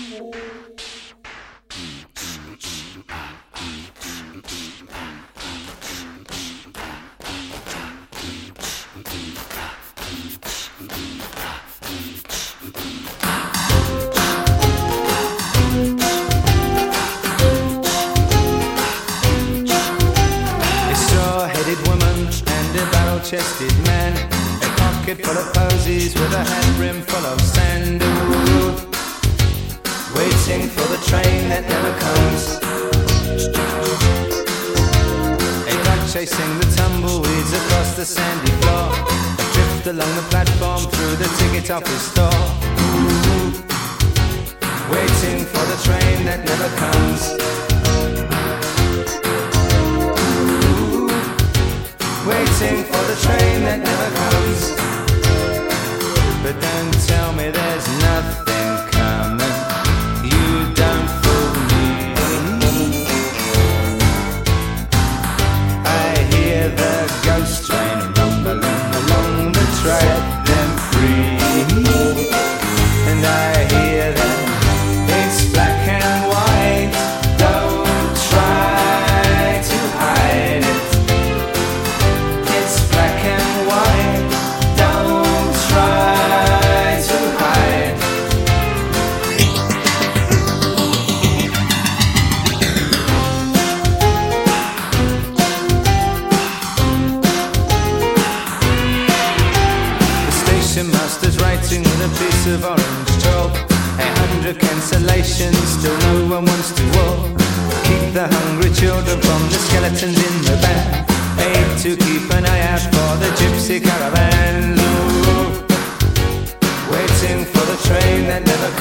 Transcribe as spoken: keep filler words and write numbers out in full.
Chested man, a pocket full of posies with a hat brim full of sand. Ooh, waiting for the train that never comes. A dog chasing the tumbleweeds across the sandy floor. A drift along the platform through the ticket office store. Ooh, waiting for the train that never comes. Waiting for the train that never comes. But don't tell me there's nothing coming. You don't fool me. I hear the ghost train rumbling along the track, them free. And I hear that it's black and white. Don't try to hide it. Black and white, don't try to hide. The station master's writing with a piece of orange chalk. A hundred cancellations, still no one wants to walk. Keep the hungry children from the skeletons in the back. Aid to keep an eye out for the gypsy caravan. Ooh, waiting for the train that never